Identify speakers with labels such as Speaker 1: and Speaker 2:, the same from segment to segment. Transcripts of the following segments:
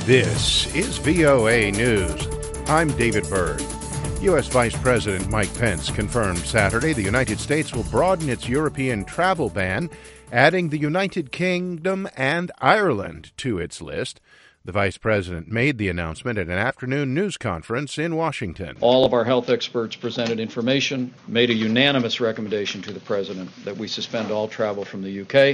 Speaker 1: This is VOA News. I'm David Byrd. U.S. Vice President Mike Pence confirmed Saturday the United States will broaden its European travel ban, adding the United Kingdom and Ireland to its list. The Vice President made the announcement at an afternoon news conference in Washington.
Speaker 2: All of our health experts presented information, made a unanimous recommendation to the President that we suspend all travel from the U.K.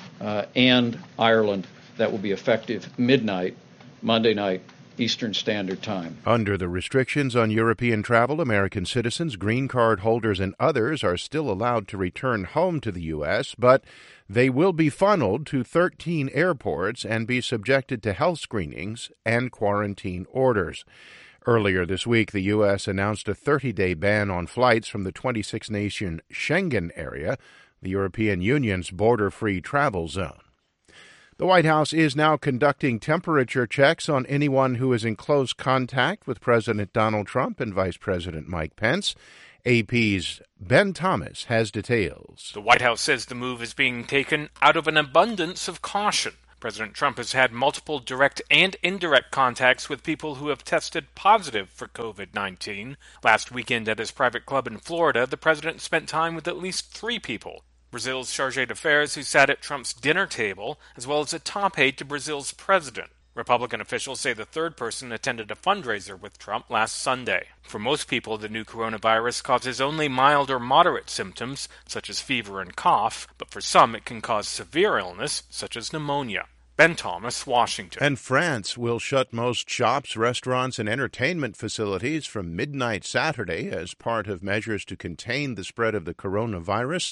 Speaker 2: And Ireland. That will be effective midnight, Monday night, Eastern Standard Time.
Speaker 1: Under the restrictions on European travel, American citizens, green card holders, and others are still allowed to return home to the U.S., but they will be funneled to 13 airports and be subjected to health screenings and quarantine orders. Earlier this week, the U.S. announced a 30-day ban on flights from the 26-nation Schengen area, the European Union's border-free travel zone. The White House is now conducting temperature checks on anyone who is in close contact with President Donald Trump and Vice President Mike Pence. AP's Ben Thomas has details.
Speaker 3: The White House says the move is being taken out of an abundance of caution. President Trump has had multiple direct and indirect contacts with people who have tested positive for COVID-19. Last weekend at his private club in Florida, the president spent time with at least 3 people. Brazil's chargé d'affaires who sat at Trump's dinner table, as well as a top aide to Brazil's president. Republican officials say the third person attended a fundraiser with Trump last Sunday. For most people, the new coronavirus causes only mild or moderate symptoms, such as fever and cough, but for some it can cause severe illness, such as pneumonia. Ben Thomas, Washington.
Speaker 1: And France will shut most shops, restaurants, and entertainment facilities from midnight Saturday as part of measures to contain the spread of the coronavirus.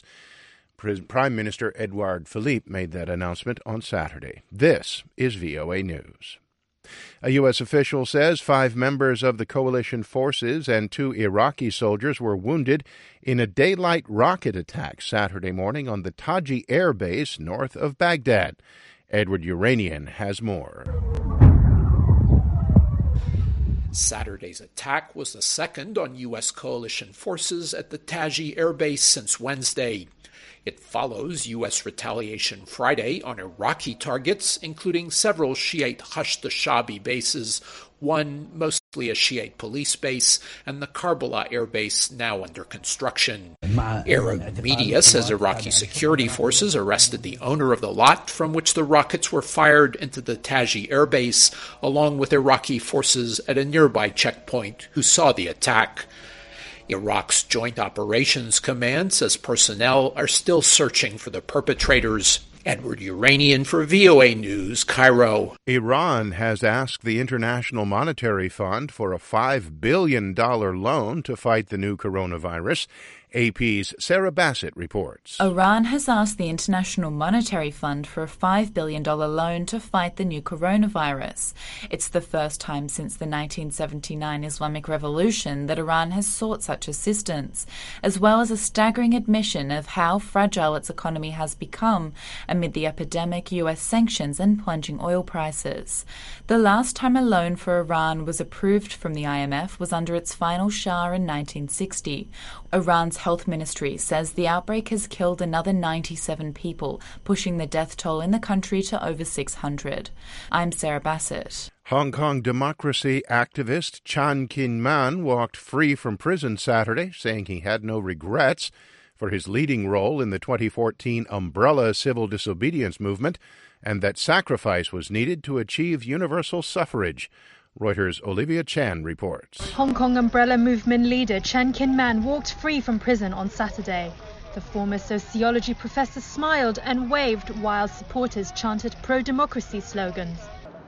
Speaker 1: Prime Minister Edouard Philippe made that announcement on Saturday. This is VOA News. A U.S. official says 5 members of the coalition forces and 2 Iraqi soldiers were wounded in a daylight rocket attack Saturday morning on the Taji Air Base north of Baghdad. Edward Uranian has more.
Speaker 4: Saturday's attack was the second on U.S. coalition forces at the Taji Air Base since Wednesday. It follows U.S. retaliation Friday on Iraqi targets, including several Shiite Hashd-Shaabi bases, one mostly a Shiite police base, and the Karbala Air Base now under construction. Arab media says Iraqi security forces arrested the owner of the lot from which the rockets were fired into the Taji Air Base, along with Iraqi forces at a nearby checkpoint who saw the attack. Iraq's Joint Operations Command says personnel are still searching for the perpetrators. Edward Uranian for VOA News, Cairo.
Speaker 1: Iran has asked the International Monetary Fund for a $5 billion loan to fight the new coronavirus. AP's Sarah Bassett reports.
Speaker 5: Iran has asked the International Monetary Fund for a $5 billion loan to fight the new coronavirus. It's the first time since the 1979 Islamic Revolution that Iran has sought such assistance, as well as a staggering admission of how fragile its economy has become amid the epidemic, U.S. sanctions and plunging oil prices. The last time a loan for Iran was approved from the IMF was under its final Shah in 1960. Iran's health ministry says the outbreak has killed another 97 people, pushing the death toll in the country to over 600. I'm Sarah Bassett.
Speaker 1: Hong Kong democracy activist Chan Kin-man walked free from prison Saturday, saying he had no regrets for his leading role in the 2014 Umbrella civil disobedience movement and that sacrifice was needed to achieve universal suffrage. Reuters' Olivia Chan reports.
Speaker 6: Hong Kong Umbrella Movement leader Chan Kin-man walked free from prison on Saturday. The former sociology professor smiled and waved while supporters chanted pro-democracy slogans.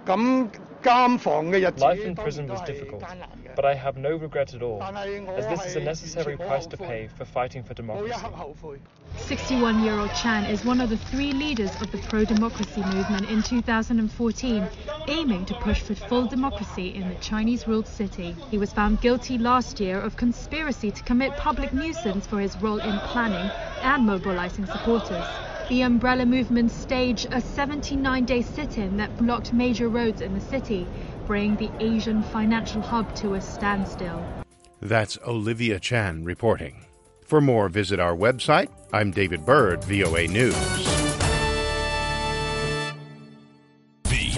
Speaker 7: Life in prison was difficult, but I have no regret at all, as this is a necessary price to pay for fighting for democracy.
Speaker 6: 61-year-old Chan is one of the 3 leaders of the pro-democracy movement in 2014, aiming to push for full democracy in the Chinese-ruled city. He was found guilty last year of conspiracy to commit public nuisance for his role in planning and mobilizing supporters. The Umbrella Movement staged a 79-day sit-in that blocked major roads in the city, bringing the Asian financial hub to a standstill.
Speaker 1: That's Olivia Chan reporting. For more, visit our website. I'm David Byrd, VOA News.